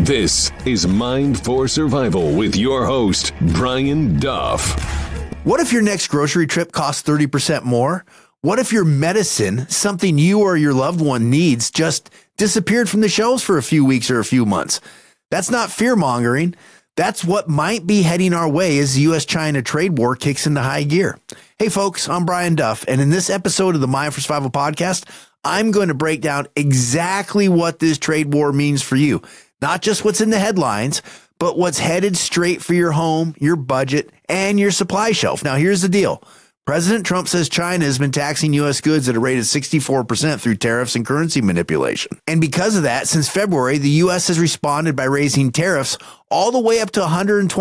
This is Mind for Survival with your host, Brian Duff. What if your next grocery trip costs 30% more? What if your medicine, something you or your loved one needs, just disappeared from the shelves for a few weeks or a few months? That's not fear-mongering. That's what might be heading our way as the U.S.-China trade war kicks into high gear. Hey, folks, I'm Brian Duff, and in this episode of the Mind for Survival podcast, I'm going to break down exactly what this trade war means for you. Not just what's in the headlines, but what's headed straight for your home, your budget, and your supply shelf. Now, here's the deal. President Trump says China has been taxing U.S. goods at a rate of 64% through tariffs and currency manipulation. And because of that, since February, the U.S. has responded by raising tariffs all the way up to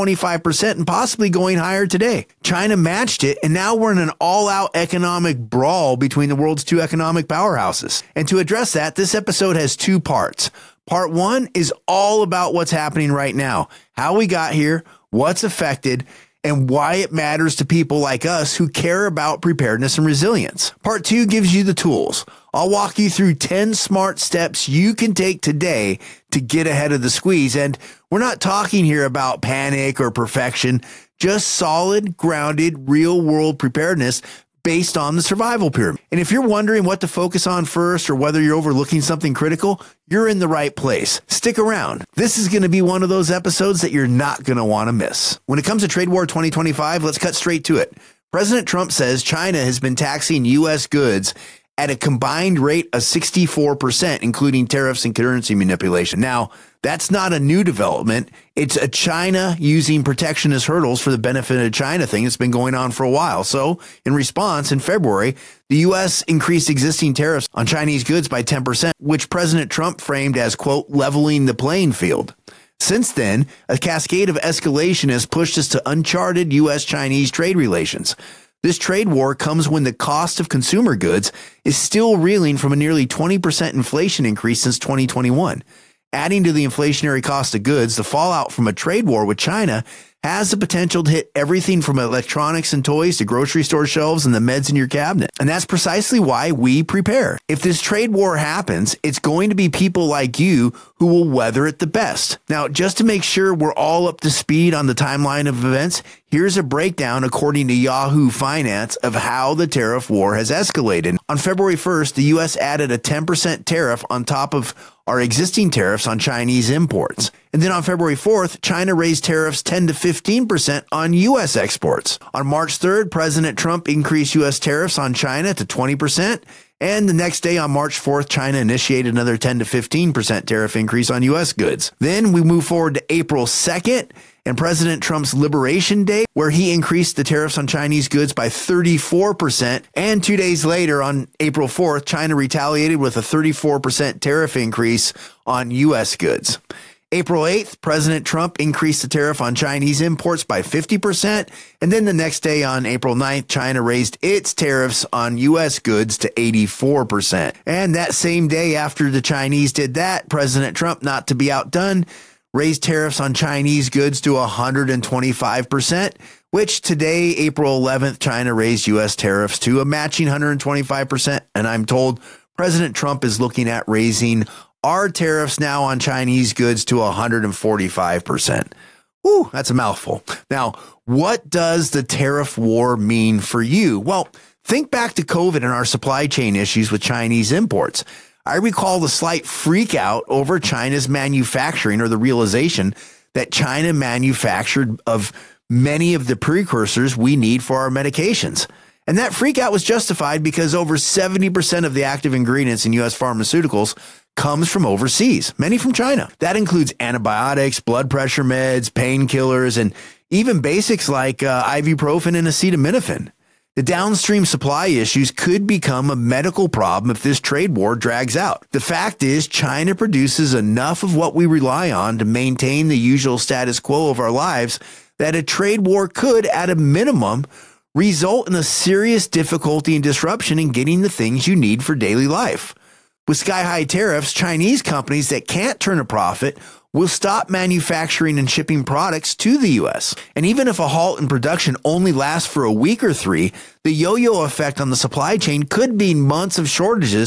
125% and possibly going higher today. China matched it, and now we're in an all-out economic brawl between the world's two economic powerhouses. And to address that, this episode has two parts. Part one is all about what's happening right now, how we got here, what's affected, and why it matters to people like us who care about preparedness and resilience. Part two gives you the tools. I'll walk you through 10 smart steps you can take today to get ahead of the squeeze. And we're not talking here about panic or perfection, just solid, grounded, real-world preparedness based on the survival pyramid. And if you're wondering what to focus on first or whether you're overlooking something critical, you're in the right place. Stick around. This is going to be one of those episodes that you're not going to want to miss. When it comes to Trade War 2025, let's cut straight to it. President Trump says China has been taxing U.S. goods at a combined rate of 64%, including tariffs and currency manipulation. Now, that's not a new development. It's a China using protectionist hurdles for the benefit of China thing that's been going on for a while. So, in response, in February, the U.S. increased existing tariffs on Chinese goods by 10%, which President Trump framed as, quote, leveling the playing field. Since then, a cascade of escalation has pushed us to uncharted U.S.-Chinese trade relations. This trade war comes when the cost of consumer goods is still reeling from a nearly 20% inflation increase since 2021. Adding to the inflationary cost of goods, the fallout from a trade war with China has the potential to hit everything from electronics and toys to grocery store shelves and the meds in your cabinet. And that's precisely why we prepare. If this trade war happens, it's going to be people like you who will weather it the best. Now, just to make sure we're all up to speed on the timeline of events, here's a breakdown, according to Yahoo Finance, of how the tariff war has escalated. On February 1st, the U.S. added a 10% tariff on top of our existing tariffs on Chinese imports. And then on February 4th, China raised tariffs 10 to 15% on U.S. exports. On March 3rd, President Trump increased U.S. tariffs on China to 20%. And the next day, on March 4th, China initiated another 10 to 15% tariff increase on U.S. goods. Then we move forward to April 2nd and President Trump's Liberation Day, where he increased the tariffs on Chinese goods by 34%. And 2 days later, on April 4th, China retaliated with a 34% tariff increase on U.S. goods. April 8th, President Trump increased the tariff on Chinese imports by 50%. And then the next day, on April 9th, China raised its tariffs on U.S. goods to 84%. And that same day after the Chinese did that, President Trump, not to be outdone, raised tariffs on Chinese goods to 125%, which today, April 11th, China raised U.S. tariffs to a matching 125%. And I'm told President Trump is looking at raising our tariffs now on Chinese goods to 145%. Whew, that's a mouthful. Now, what does the tariff war mean for you? Well, think back to COVID and our supply chain issues with Chinese imports. I recall the slight freak out over China's manufacturing, or the realization that China manufactured of many of the precursors we need for our medications. And that freak out was justified because over 70% of the active ingredients in U.S. pharmaceuticals comes from overseas, many from China. That includes antibiotics, blood pressure meds, painkillers, and even basics like ibuprofen and acetaminophen. The downstream supply issues could become a medical problem if this trade war drags out. The fact is, China produces enough of what we rely on to maintain the usual status quo of our lives that a trade war could, at a minimum, result in a serious difficulty and disruption in getting the things you need for daily life. With sky-high tariffs, Chinese companies that can't turn a profit will stop manufacturing and shipping products to the U.S. And even if a halt in production only lasts for a week or three, the yo-yo effect on the supply chain could mean months of shortages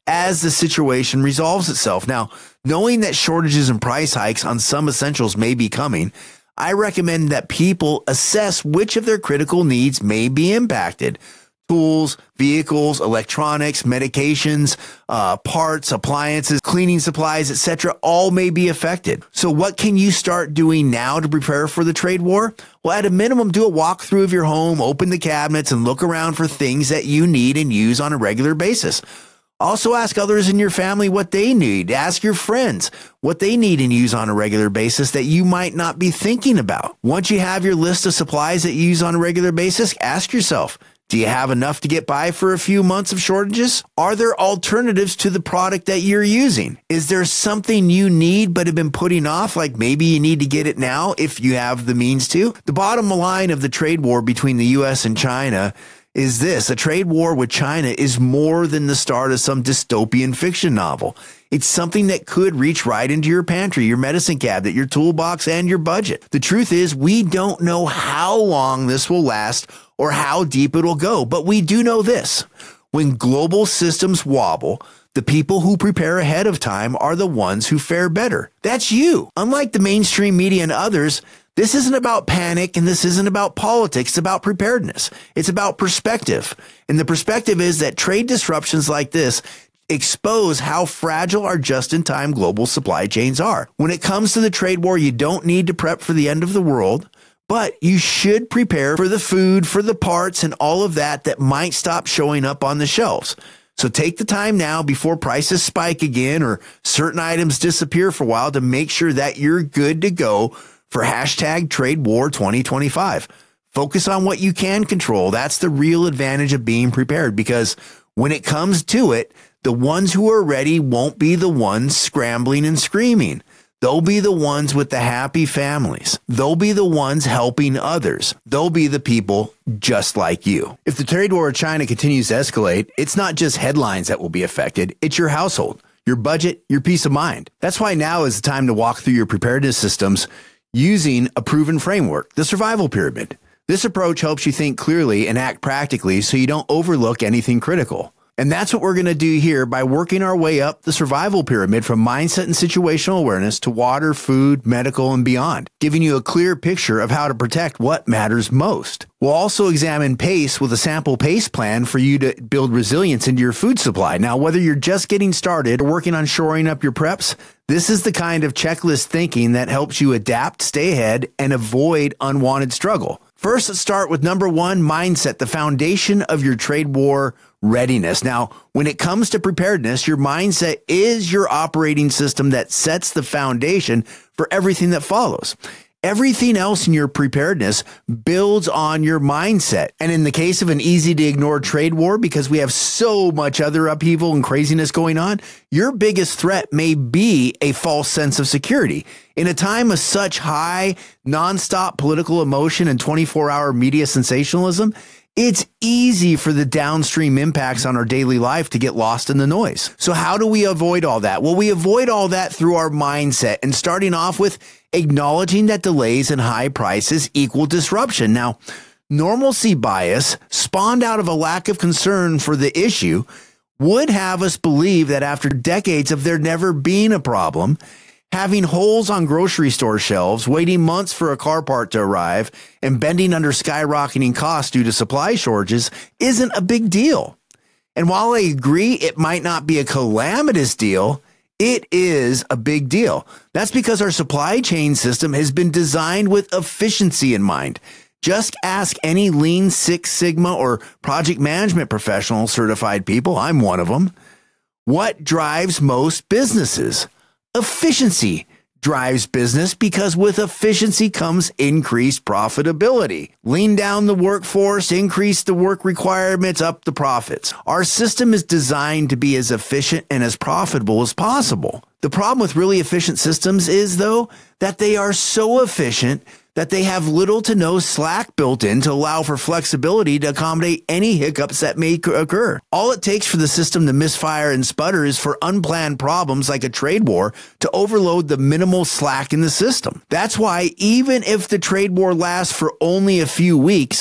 as the situation resolves itself. Now, knowing that shortages and price hikes on some essentials may be coming, I recommend that people assess which of their critical needs may be impacted. Tools, vehicles, electronics, medications, parts, appliances, cleaning supplies, etc., all may be affected. So what can you start doing now to prepare for the trade war? Well, at a minimum, do a walkthrough of your home, open the cabinets, and look around for things that you need and use on a regular basis. Also ask others in your family what they need. Ask your friends what they need and use on a regular basis that you might not be thinking about. Once you have your list of supplies that you use on a regular basis, ask yourself, do you have enough to get by for a few months of shortages? Are there alternatives to the product that you're using? Is there something you need but have been putting off, like maybe you need to get it now if you have the means to? The bottom line of the trade war between the U.S. and China is this: a trade war with China is more than the start of some dystopian fiction novel. It's something that could reach right into your pantry, your medicine cabinet, your toolbox, and your budget. The truth is, we don't know how long this will last or how deep it'll go, but we do know this: when global systems wobble, the people who prepare ahead of time are the ones who fare better. That's you. Unlike the mainstream media and others, this isn't about panic and this isn't about politics. It's about preparedness. It's about perspective. And the perspective is that trade disruptions like this expose how fragile our just-in-time global supply chains are. When it comes to the trade war, you don't need to prep for the end of the world, but you should prepare for the food, for the parts, and all of that might stop showing up on the shelves. So take the time now before prices spike again or certain items disappear for a while to make sure that you're good to go for hashtag Trade War 2025. Focus on what you can control. That's the real advantage of being prepared, because when it comes to it, the ones who are ready won't be the ones scrambling and screaming. They'll be the ones with the happy families. They'll be the ones helping others. They'll be the people just like you. If the trade war with China continues to escalate, it's not just headlines that will be affected. It's your household, your budget, your peace of mind. That's why now is the time to walk through your preparedness systems using a proven framework, the survival pyramid. This approach helps you think clearly and act practically so you don't overlook anything critical. And that's what we're going to do here by working our way up the survival pyramid from mindset and situational awareness to water, food, medical, and beyond, giving you a clear picture of how to protect what matters most. We'll also examine PACE with a sample PACE plan for you to build resilience into your food supply. Now, whether you're just getting started or working on shoring up your preps, this is the kind of checklist thinking that helps you adapt, stay ahead, and avoid unwanted struggle. First, let's start with number one, mindset, the foundation of your trade war readiness. Now, when it comes to preparedness, your mindset is your operating system that sets the foundation for everything that follows. Everything else in your preparedness builds on your mindset. And in the case of an easy to ignore trade war, because we have so much other upheaval and craziness going on, your biggest threat may be a false sense of security. In a time of such high, nonstop political emotion and 24-hour media sensationalism, it's easy for the downstream impacts on our daily life to get lost in the noise. So how do we avoid all that? Well, we avoid all that through our mindset, and starting off with acknowledging that delays and high prices equal disruption. Now, normalcy bias, spawned out of a lack of concern for the issue, would have us believe that after decades of there never being a problem, having holes on grocery store shelves, waiting months for a car part to arrive, and bending under skyrocketing costs due to supply shortages isn't a big deal. And while I agree it might not be a calamitous deal, it is a big deal. That's because our supply chain system has been designed with efficiency in mind. Just ask any Lean Six Sigma or project management professional certified people, I'm one of them, what drives most businesses? Efficiency drives business, because with efficiency comes increased profitability. Lean down the workforce, increase the work requirements, up the profits. Our system is designed to be as efficient and as profitable as possible. The problem with really efficient systems is, though, that they are so efficient that they have little to no slack built in to allow for flexibility to accommodate any hiccups that may occur. All it takes for the system to misfire and sputter is for unplanned problems like a trade war to overload the minimal slack in the system. That's why even if the trade war lasts for only a few weeks, the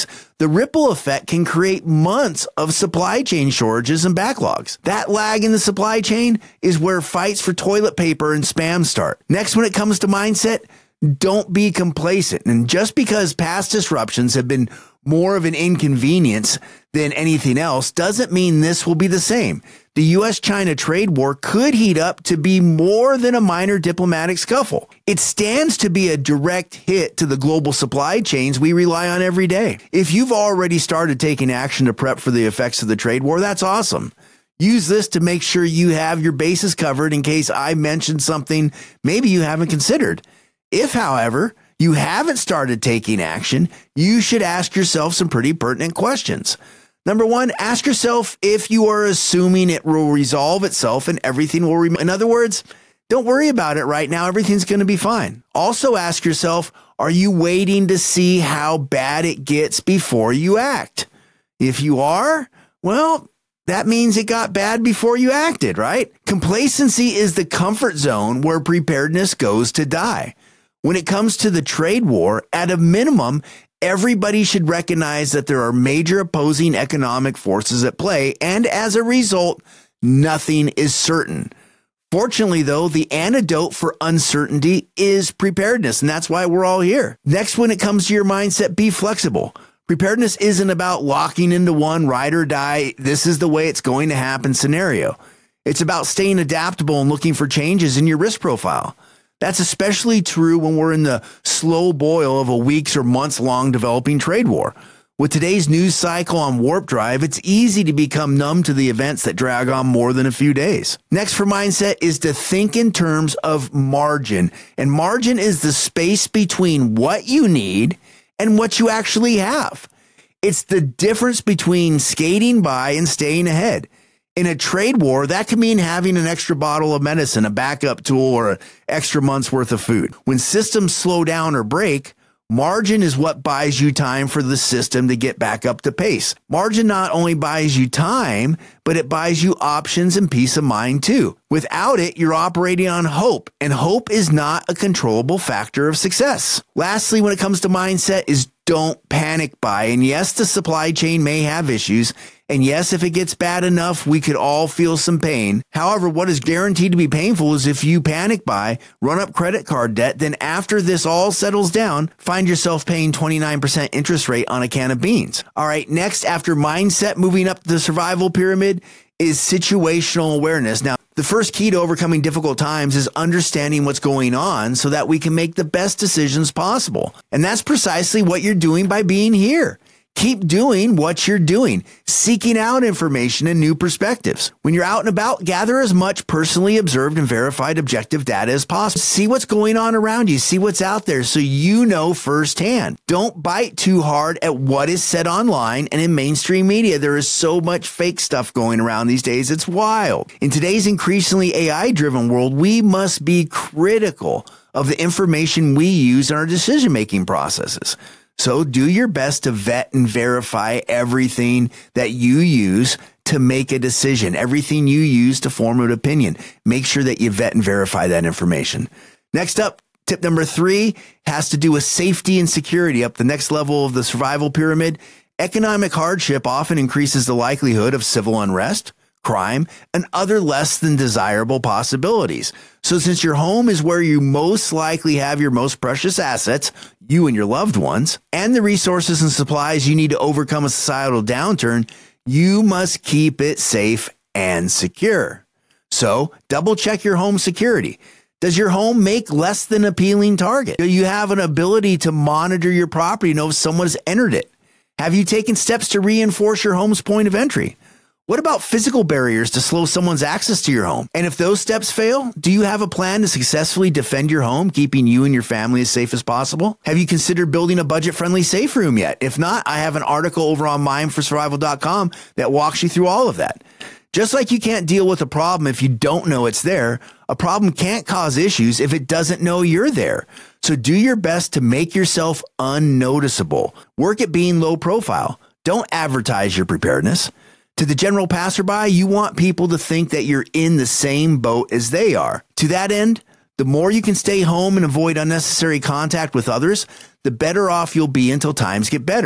the ripple effect can create months of supply chain shortages and backlogs. That lag in the supply chain is where fights for toilet paper and spam start. Next, when it comes to mindset, don't be complacent. And just because past disruptions have been more of an inconvenience than anything else doesn't mean this will be the same. The U.S.-China trade war could heat up to be more than a minor diplomatic scuffle. It stands to be a direct hit to the global supply chains we rely on every day. If you've already started taking action to prep for the effects of the trade war, that's awesome. Use this to make sure you have your bases covered in case I mentioned something maybe you haven't considered. If, however, you haven't started taking action, you should ask yourself some pretty pertinent questions. Number one, ask yourself if you are assuming it will resolve itself and everything will remain. In other words, don't worry about it right now. Everything's going to be fine. Also ask yourself, are you waiting to see how bad it gets before you act? If you are, well, that means it got bad before you acted, right? Complacency is the comfort zone where preparedness goes to die. When it comes to the trade war, at a minimum, everybody should recognize that there are major opposing economic forces at play, and as a result, nothing is certain. Fortunately, though, the antidote for uncertainty is preparedness, and that's why we're all here. Next, when it comes to your mindset, be flexible. Preparedness isn't about locking into one ride or die, this is the way it's going to happen scenario. It's about staying adaptable and looking for changes in your risk profile. That's especially true when we're in the slow boil of a weeks or months long developing trade war. With today's news cycle on warp drive, it's easy to become numb to the events that drag on more than a few days. Next for mindset is to think in terms of margin. And margin is the space between what you need and what you actually have. It's the difference between skating by and staying ahead. In a trade war, that can mean having an extra bottle of medicine, a backup tool, or an extra month's worth of food. When systems slow down or break, margin is what buys you time for the system to get back up to pace. Margin not only buys you time, but it buys you options and peace of mind too. Without it, you're operating on hope, and hope is not a controllable factor of success. Lastly, when it comes to mindset is don't panic buy. And yes, the supply chain may have issues. And yes, if it gets bad enough, we could all feel some pain. However, what is guaranteed to be painful is if you panic buy, run up credit card debt, then after this all settles down, find yourself paying 29% interest rate on a can of beans. All right, next, after mindset, moving up the survival pyramid is situational awareness. Now, the first key to overcoming difficult times is understanding what's going on so that we can make the best decisions possible. And that's precisely what you're doing by being here. Keep doing what you're doing, seeking out information and new perspectives. When you're out and about, gather as much personally observed and verified objective data as possible. See what's going on around you, see what's out there so you know firsthand. Don't bite too hard at what is said online and in mainstream media. There is so much fake stuff going around these days, it's wild. In today's increasingly AI-driven world, we must be critical of the information we use in our decision-making processes. So do your best to vet and verify everything that you use to make a decision, everything you use to form an opinion. Make sure that you vet and verify that information. Next up, tip number 3 has to do with safety and security. Up the next level of the survival pyramid, economic hardship often increases the likelihood of civil unrest, crime, and other less than desirable possibilities. So since your home is where you most likely have your most precious assets, you and your loved ones, and the resources and supplies you need to overcome a societal downturn, you must keep it safe and secure. So double check your home security. Does your home make less than appealing target? Do you have an ability to monitor your property to know if someone has entered it? Have you taken steps to reinforce your home's point of entry? What about physical barriers to slow someone's access to your home? And if those steps fail, do you have a plan to successfully defend your home, keeping you and your family as safe as possible? Have you considered building a budget-friendly safe room yet? If not, I have an article over on mindforsurvival.com that walks you through all of that. Just like you can't deal with a problem if you don't know it's there, a problem can't cause issues if it doesn't know you're there. So do your best to make yourself unnoticeable. Work at being low profile. Don't advertise your preparedness. To the general passerby, you want people to think that you're in the same boat as they are. To that end, the more you can stay home and avoid unnecessary contact with others, the better off you'll be until times get better.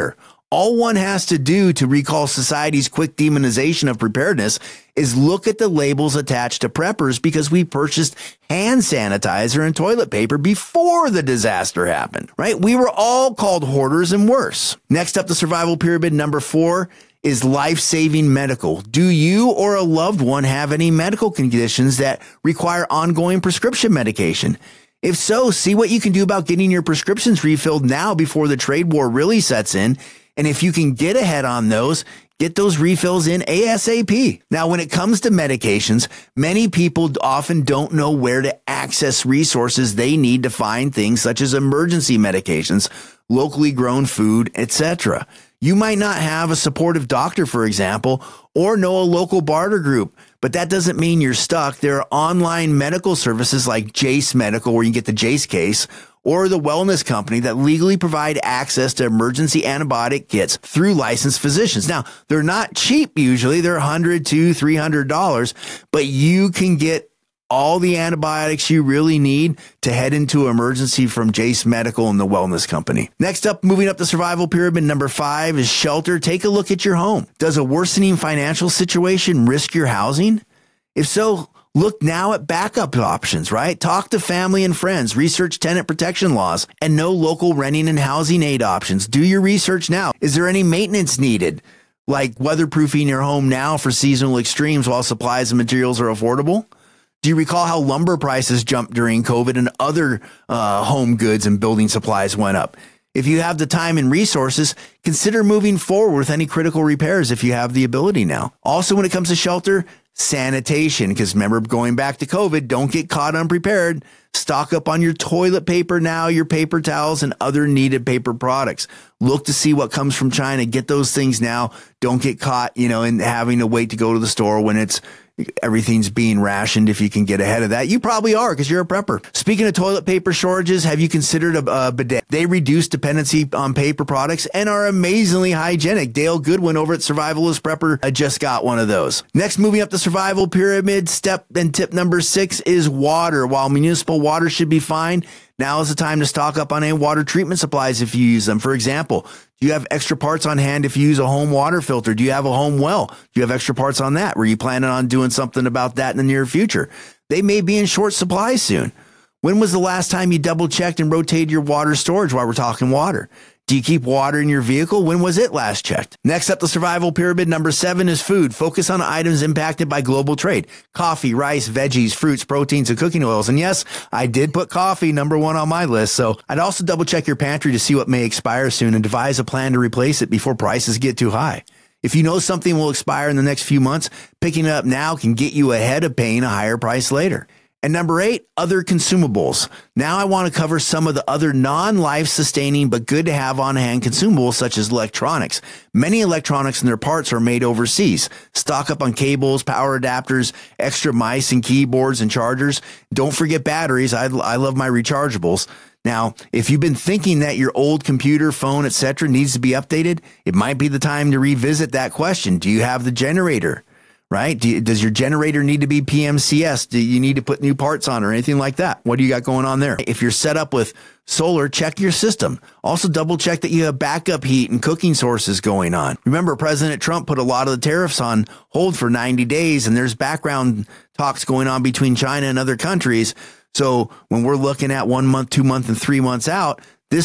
All one has to do to recall society's quick demonization of preparedness is look at the labels attached to preppers because we purchased hand sanitizer and toilet paper before the disaster happened, right? We were all called hoarders and worse. Next up, the survival pyramid number 4 is life-saving medical. Do you or a loved one have any medical conditions that require ongoing prescription medication? If so, see what you can do about getting your prescriptions refilled now before the trade war really sets in. And if you can get ahead on those, get those refills in ASAP. Now, when it comes to medications, many people often don't know where to access resources they need to find things such as emergency medications, locally grown food, etc. You might not have a supportive doctor, for example, or know a local barter group, but that doesn't mean you're stuck. There are online medical services like Jace Medical, where you can get the Jace case, or the Wellness Company that legally provide access to emergency antibiotic kits through licensed physicians. Now, they're not cheap usually. They're $100 to $300, but you can get all the antibiotics you really need to head into emergency from Jace Medical and the Wellness Company. Next up, moving up the survival pyramid, number 5 is shelter. Take a look at your home. Does a worsening financial situation risk your housing? If so, look now at backup options, right? Talk to family and friends, research tenant protection laws, and know local renting and housing aid options. Do your research now. Is there any maintenance needed, like weatherproofing your home now for seasonal extremes while supplies and materials are affordable? Do you recall how lumber prices jumped during COVID and other home goods and building supplies went up? If you have the time and resources, consider moving forward with any critical repairs if you have the ability now. Also, when it comes to shelter, sanitation, because remember, going back to COVID, don't get caught unprepared. Stock up on your toilet paper now, your paper towels, and other needed paper products. Look to see what comes from China. Get those things now. Don't get caught, in having to wait to go to the store when everything's being rationed. If you can get ahead of that, you probably are because you're a prepper. Speaking of toilet paper shortages, have you considered a bidet? They reduce dependency on paper products and are amazingly hygienic. Dale Goodwin over at Survivalist Prepper just got one of those. Next, moving up the survival pyramid, step and tip number 6 is water. While municipal water should be fine, now is the time to stock up on any water treatment supplies if you use them. For example, do you have extra parts on hand if you use a home water filter? Do you have a home well? Do you have extra parts on that? Were you planning on doing something about that in the near future? They may be in short supply soon. When was the last time you double checked and rotated your water storage while we're talking water? Do you keep water in your vehicle? When was it last checked? Next up, the survival pyramid, number 7 is food. Focus on items impacted by global trade. Coffee, rice, veggies, fruits, proteins, and cooking oils. And yes, I did put coffee number 1 on my list. So I'd also double check your pantry to see what may expire soon and devise a plan to replace it before prices get too high. If you know something will expire in the next few months, picking it up now can get you ahead of paying a higher price later. And number 8, other consumables. Now I want to cover some of the other non-life sustaining but good to have on hand consumables such as electronics. Many electronics and their parts are made overseas. Stock up on cables, power adapters, extra mice and keyboards and chargers. Don't forget batteries. I love my rechargeables. Now, if you've been thinking that your old computer, phone, etc. needs to be updated, it might be the time to revisit that question. Do you have the generator? Right? Does your generator need to be PMCS? Do you need to put new parts on or anything like that? What do you got going on there? If you're set up with solar, check your system. Also double check that you have backup heat and cooking sources going on. Remember, President Trump put a lot of the tariffs on hold for 90 days, and there's background talks going on between China and other countries. So when we're looking at 1 month, 2 months, and 3 months out,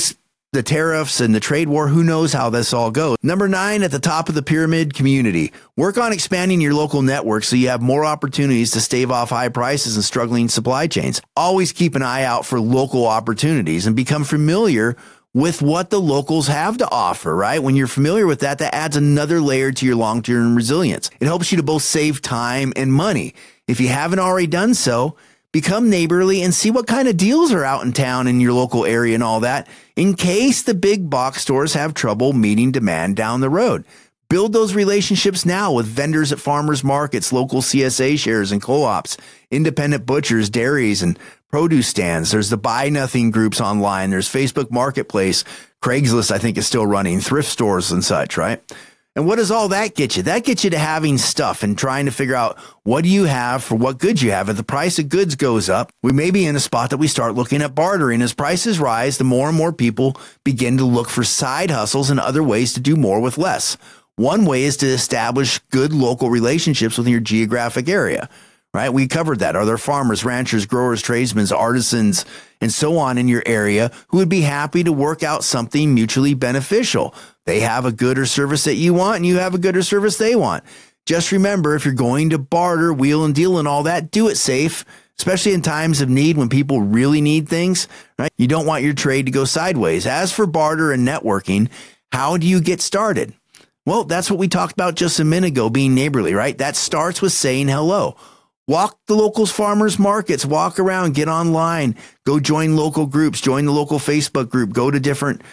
the tariffs and the trade war, who knows how this all goes. Number 9 at the top of the pyramid, community. Work on expanding your local network so you have more opportunities to stave off high prices and struggling supply chains. Always keep an eye out for local opportunities and become familiar with what the locals have to offer, right? When you're familiar with that, that adds another layer to your long-term resilience. It helps you to both save time and money. If you haven't already done so, become neighborly and see what kind of deals are out in town in your local area and all that, in case the big box stores have trouble meeting demand down the road. Build those relationships now with vendors at farmers markets, local CSA shares and co-ops, independent butchers, dairies, and produce stands. There's the Buy Nothing groups online. There's Facebook Marketplace. Craigslist, I think, is still running. Thrift stores and such, right? And what does all that get you? That gets you to having stuff and trying to figure out what do you have for what goods you have. If the price of goods goes up, we may be in a spot that we start looking at bartering. As prices rise, the more and more people begin to look for side hustles and other ways to do more with less. One way is to establish good local relationships within your geographic area, right? We covered that. Are there farmers, ranchers, growers, tradesmen, artisans, and so on in your area who would be happy to work out something mutually beneficial? They have a good or service that you want, and you have a good or service they want. Just remember, if you're going to barter, wheel and deal and all that, do it safe, especially in times of need when people really need things, right? You don't want your trade to go sideways. As for barter and networking, how do you get started? Well, that's what we talked about just a minute ago, being neighborly, right? That starts with saying hello. Walk the locals, farmers markets, walk around, get online, go join local groups, join the local Facebook group, go to different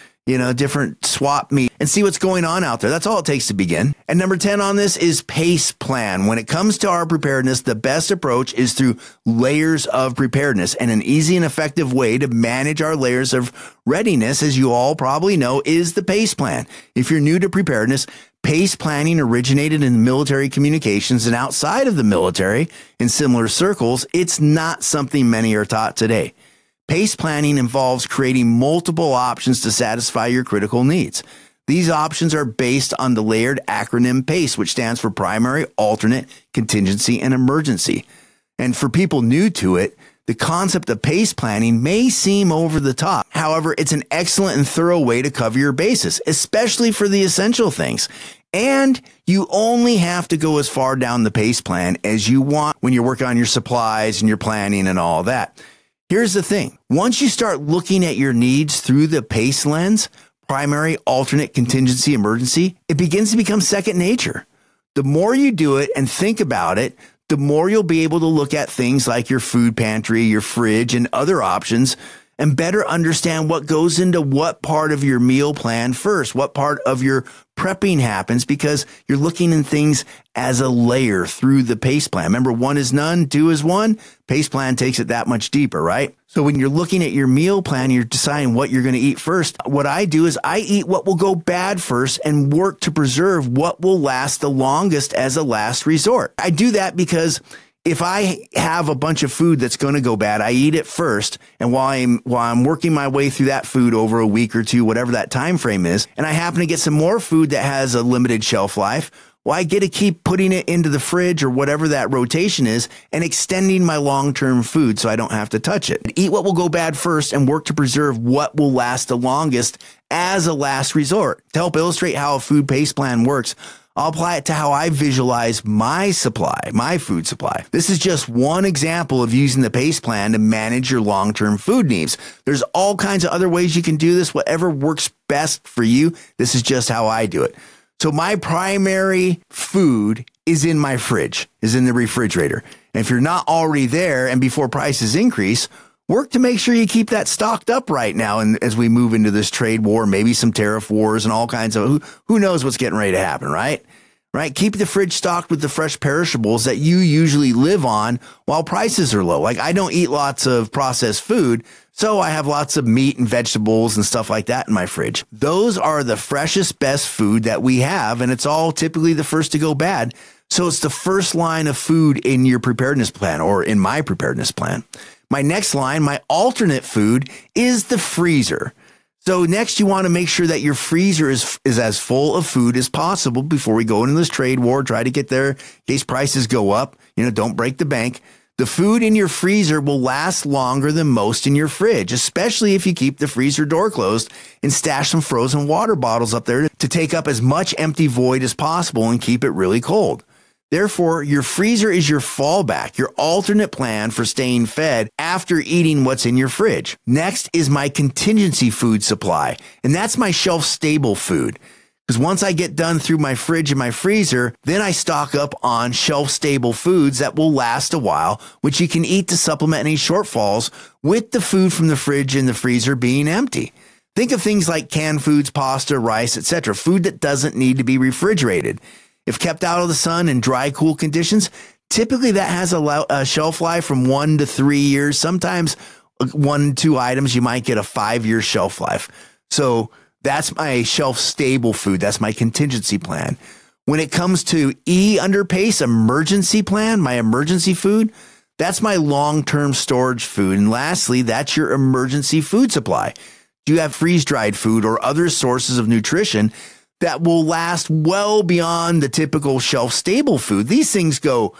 swap meet and see what's going on out there. That's all it takes to begin. And number 10 on this is PACE plan. When it comes to our preparedness, the best approach is through layers of preparedness, and an easy and effective way to manage our layers of readiness, as you all probably know, is the PACE plan. If you're new to preparedness, PACE planning originated in military communications, and outside of the military, in similar circles, it's not something many are taught today. PACE planning involves creating multiple options to satisfy your critical needs. These options are based on the layered acronym PACE, which stands for primary, alternate, contingency, and emergency. And for people new to it, the concept of PACE planning may seem over the top. However, it's an excellent and thorough way to cover your bases, especially for the essential things. And you only have to go as far down the PACE plan as you want when you're working on your supplies and your planning and all that. Here's the thing. Once you start looking at your needs through the PACE lens, primary, alternate, contingency, emergency, it begins to become second nature. The more you do it and think about it, the more you'll be able to look at things like your food pantry, your fridge, and other options, and better understand what goes into what part of your meal plan first, what part of your prepping happens, because you're looking in things as a layer through the PACE plan. Remember, 1 is none, 2 is 1. PACE plan takes it that much deeper, right? So when you're looking at your meal plan, you're deciding what you're going to eat first. What I do is I eat what will go bad first and work to preserve what will last the longest as a last resort. I do that because if I have a bunch of food that's going to go bad, I eat it first. And while I'm working my way through that food over a week or two, whatever that time frame is, and I happen to get some more food that has a limited shelf life, well, I get to keep putting it into the fridge or whatever that rotation is and extending my long-term food so I don't have to touch it. Eat what will go bad first and work to preserve what will last the longest as a last resort. To help illustrate how a food PACE plan works, I'll apply it to how I visualize my supply, my food supply. This is just one example of using the PACE plan to manage your long-term food needs. There's all kinds of other ways you can do this, whatever works best for you. This is just how I do it. So my primary food is in my fridge, is in the refrigerator. And if you're not already there and before prices increase, work to make sure you keep that stocked up right now. And as we move into this trade war, maybe some tariff wars and all kinds of, who knows what's getting ready to happen, right? Right? Keep the fridge stocked with the fresh perishables that you usually live on while prices are low. Like, I don't eat lots of processed food, so I have lots of meat and vegetables and stuff like that in my fridge. Those are the freshest, best food that we have, and it's all typically the first to go bad. So it's the first line of food in your preparedness plan, or in my preparedness plan. My next line, my alternate food, is the freezer. So next, you want to make sure that your freezer is as full of food as possible before we go into this trade war. Try to get there in case prices go up. Don't break the bank. The food in your freezer will last longer than most in your fridge, especially if you keep the freezer door closed and stash some frozen water bottles up there to take up as much empty void as possible and keep it really cold. Therefore, your freezer is your fallback, your alternate plan for staying fed after eating what's in your fridge. Next is my contingency food supply, and that's my shelf-stable food. Because once I get done through my fridge and my freezer, then I stock up on shelf-stable foods that will last a while, which you can eat to supplement any shortfalls with the food from the fridge and the freezer being empty. Think of things like canned foods, pasta, rice, etc., food that doesn't need to be refrigerated. If kept out of the sun in dry, cool conditions, typically that has a shelf life from 1 to 3 years. Sometimes 1 to 2 items, you might get a 5-year shelf life. So That's my shelf-stable food. That's my contingency plan. When it comes to E under PACE, emergency plan, my emergency food, that's my long-term storage food. And lastly, that's your emergency food supply. Do you have freeze-dried food or other sources of nutrition that will last well beyond the typical shelf-stable food? These things go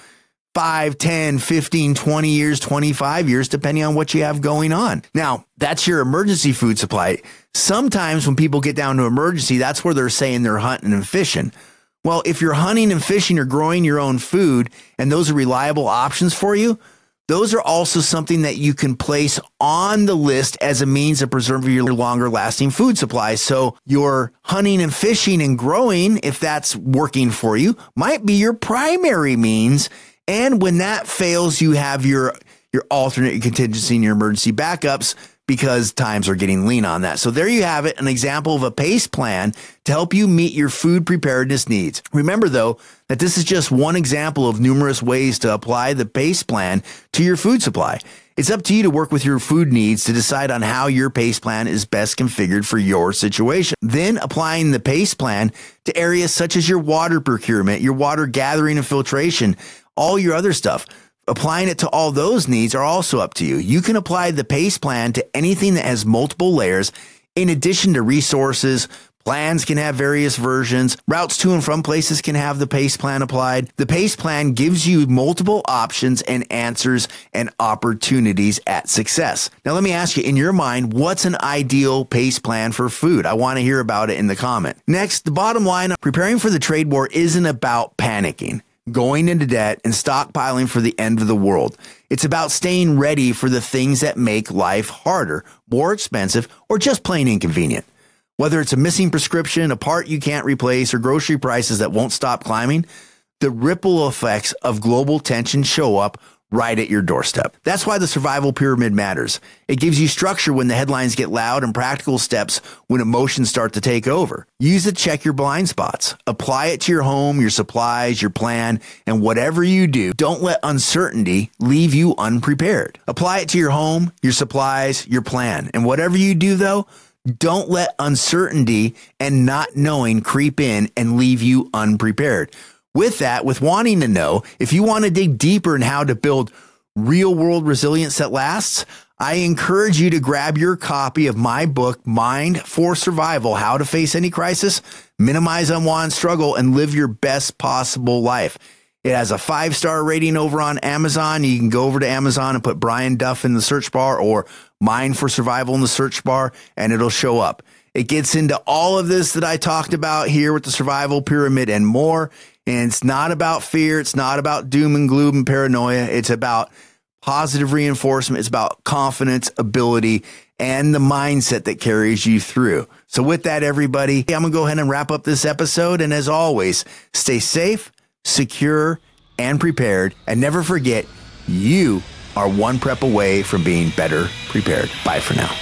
5, 10, 15, 20 years, 25 years, depending on what you have going on. Now, that's your emergency food supply. Sometimes when people get down to emergency, that's where they're saying they're hunting and fishing. Well, if you're hunting and fishing or growing your own food, and those are reliable options for you, those are also something that you can place on the list as a means of preserving your longer lasting food supply. So your hunting and fishing and growing, if that's working for you, might be your primary means. And when that fails, you have your alternate, your contingency, and your emergency backups, because times are getting lean on that. So there you have it, an example of a PACE plan to help you meet your food preparedness needs. Remember, though, that this is just one example of numerous ways to apply the PACE plan to your food supply. It's up to you to work with your food needs to decide on how your PACE plan is best configured for your situation. Then applying the PACE plan to areas such as your water procurement, your water gathering and filtration, all your other stuff. Applying it to all those needs are also up to you. You can apply the PACE plan to anything that has multiple layers. In addition to resources, plans can have various versions. Routes to and from places can have the PACE plan applied. The PACE plan gives you multiple options and answers and opportunities at success. Now, let me ask you, in your mind, what's an ideal PACE plan for food? I want to hear about it in the comment. Next, the bottom line, preparing for the trade war isn't about panicking, going into debt, and stockpiling for the end of the world. It's about staying ready for the things that make life harder, more expensive, or just plain inconvenient. Whether it's a missing prescription, a part you can't replace, or grocery prices that won't stop climbing, the ripple effects of global tension show up right at your doorstep. That's why the survival pyramid matters. It gives you structure when the headlines get loud and practical steps when emotions start to take over. Use it to check your blind spots. Apply it to your home, your supplies, your plan, and whatever you do, don't let uncertainty leave you unprepared. Apply it to your home, your supplies, your plan. And whatever you do, though, don't let uncertainty and not knowing creep in and leave you unprepared. With that, with wanting to know, if you want to dig deeper in how to build real world resilience that lasts, I encourage you to grab your copy of my book, Mind for Survival: How to Face Any Crisis, Minimize Unwanted Struggle, and Live Your Best Possible Life. It has a 5-star rating over on Amazon. You can go over to Amazon and put Brian Duff in the search bar or Mind for Survival in the search bar, and it'll show up. It gets into all of this that I talked about here with the survival pyramid and more. And it's not about fear. It's not about doom and gloom and paranoia. It's about positive reinforcement. It's about confidence, ability, and the mindset that carries you through. So with that, everybody, I'm going to go ahead and wrap up this episode. And as always, stay safe, secure, and prepared. And never forget, you are one prep away from being better prepared. Bye for now.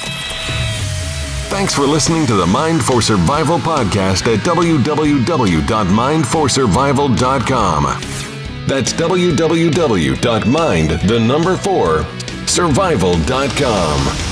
Thanks for listening to the Mind for Survival podcast at www.mindforsurvival.com. That's www.mind4survival.com.